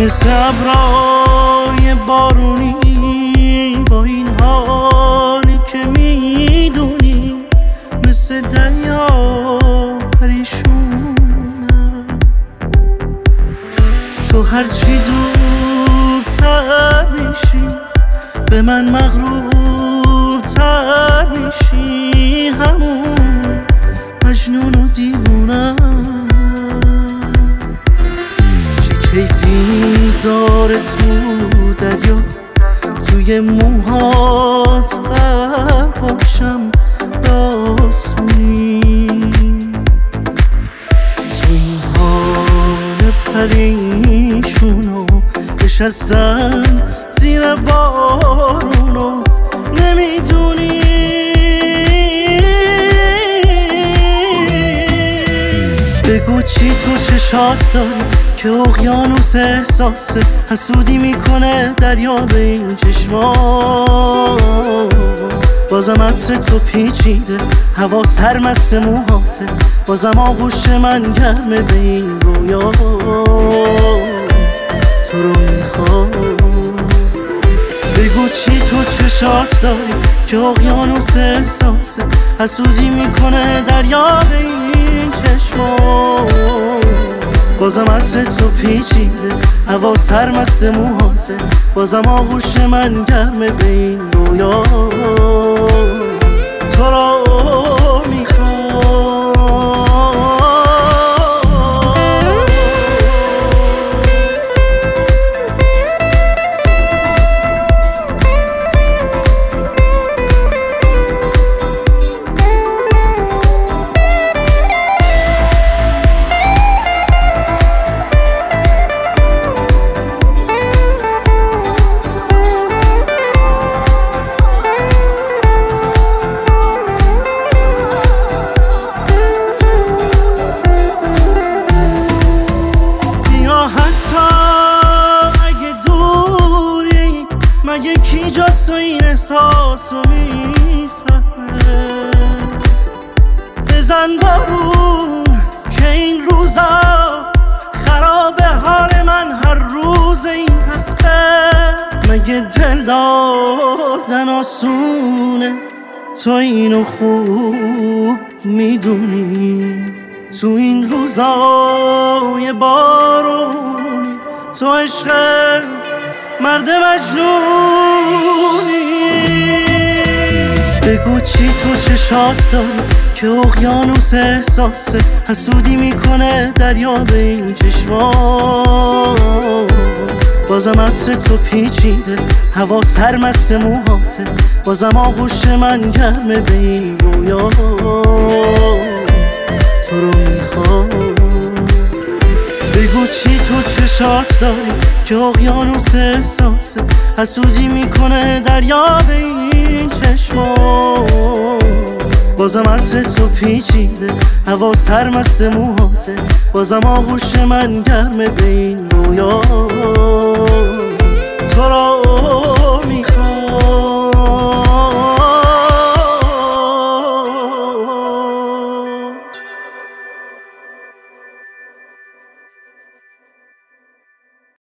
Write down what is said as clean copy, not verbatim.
مثل ابرای بارونی با این حالی که میدونی، مثل دریا پریشونم. تو هرچی دورتر میشی به من مغرورتر میشی، همون مجنون و دیوونم. چه کیفی داره تو دریا، توی موهات غرق باشم داسونی. تو این حال پریشونو نشستن زیر بارونو نمیدونی. بگو چی تو چشات داری که اقیانوس احساسه حسودی میکنه دریا به این چشمات. بازم عطر تو پیچیده، هوا سرمست موهاته، بازم آغوش من گرمه به این رویا. تو رو میخوام. بگو چی تو چشات داری که اقیانوس احساسه حسودی میکنه دریا به این چشمات. بازم عطر تو پیچیده، هوا سرمست موهاته، بازم آغوش من گرمه به این رویا. تو رو میخوام. مگه کی جز تو این احساس رو میفهمه؟ بزن بارون که این روزا خراب حال من هر روز این هفته. مگه دل دادن آسونه؟ تو اینو خوب میدونی. تو این روزای بارونی تو عشق مرد مجنونی. بگو چی تو چشات داری که اقیانوس احساسه حسودی میکنه دریا به این چشمات. بازم عطر تو پیچیده، هوا سرمست موهاته، بازم آغوش من گرمه به این رویا. تو رو میخوام. بگو چی تو چشات داری که اقیانوس احساسه حسودی میکنه دریا به این چشمات. بازم عطر تو پیچیده، هوا سرمست موهاته، بازم آغوش من گرمه به این رویا. تو رو